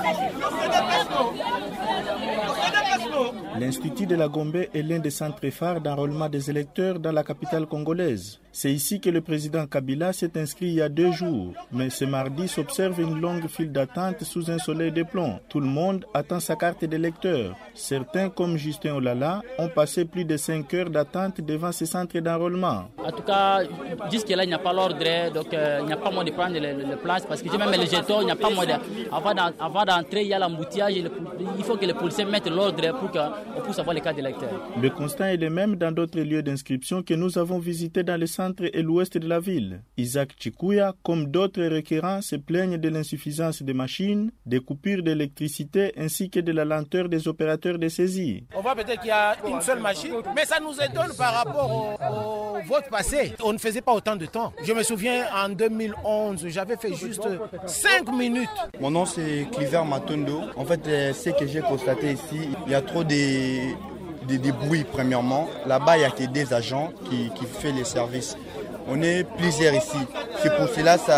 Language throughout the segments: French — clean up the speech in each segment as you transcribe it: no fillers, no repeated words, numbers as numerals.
L'Institut de la Gombe est l'un des centres phares d'enrôlement des électeurs dans la capitale congolaise. C'est ici que le président Kabila s'est inscrit il y a 2 jours. Mais ce mardi s'observe une longue file d'attente sous un soleil de plomb. Tout le monde attend sa carte d'électeur. Certains, comme Justin Olala, ont passé plus de 5 heures d'attente devant ces centres d'enrôlement. En tout cas, jusque-là, il n'y a pas l'ordre, donc il n'y a pas moyen de prendre les places parce que j'ai même les jetons, il n'y a pas moyen avant d'entrer, il y a l'embouteillage, il faut que les policiers mettent l'ordre pour qu'on puisse avoir les cartes d'électeurs. Le constat est le même dans d'autres lieux d'inscription que nous avons visités dans le centre et l'ouest de la ville. Isaac Chikuya, comme d'autres requérants, se plaignent de l'insuffisance des machines, des coupures d'électricité ainsi que de la lenteur des opérateurs de saisie. On voit peut-être qu'il y a une seule machine, mais ça nous étonne par rapport au vote passé. On ne faisait pas autant de temps. Je me souviens en 2011, j'avais fait juste 5 minutes. Mon nom c'est Cliver Matondo. En fait, ce que j'ai constaté ici, il y a trop des bruits premièrement. Là-bas, il n'y a que des agents qui font les services. On est plusieurs ici. C'est pour cela que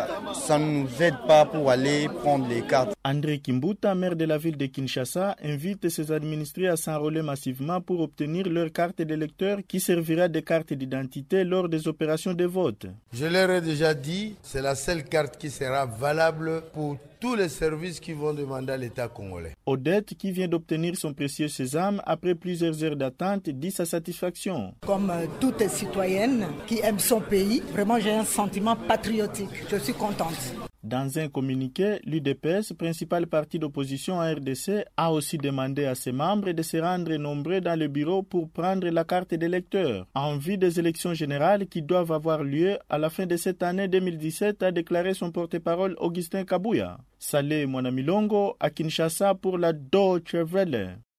ça ne nous aide pas pour aller prendre les cartes. André Kimbuta, maire de la ville de Kinshasa, invite ses administrés à s'enrôler massivement pour obtenir leur carte d'électeur qui servira de carte d'identité lors des opérations de vote. Je leur ai déjà dit, c'est la seule carte qui sera valable pour tous les services qui vont demander à l'État congolais. Odette, qui vient d'obtenir son précieux sésame après plusieurs heures d'attente, dit sa satisfaction. Comme toute citoyenne qui aime son pays, vraiment j'ai un sentiment patriotique. Je suis contente. Dans un communiqué, l'UDPS, principal parti d'opposition en RDC, a aussi demandé à ses membres de se rendre nombreux dans le bureau pour prendre la carte d'électeur, en vue des élections générales qui doivent avoir lieu à la fin de cette année 2017, a déclaré son porte-parole Augustin Kabuya. Saleh Mwanamilongo à Kinshasa pour la Deutsche Welle.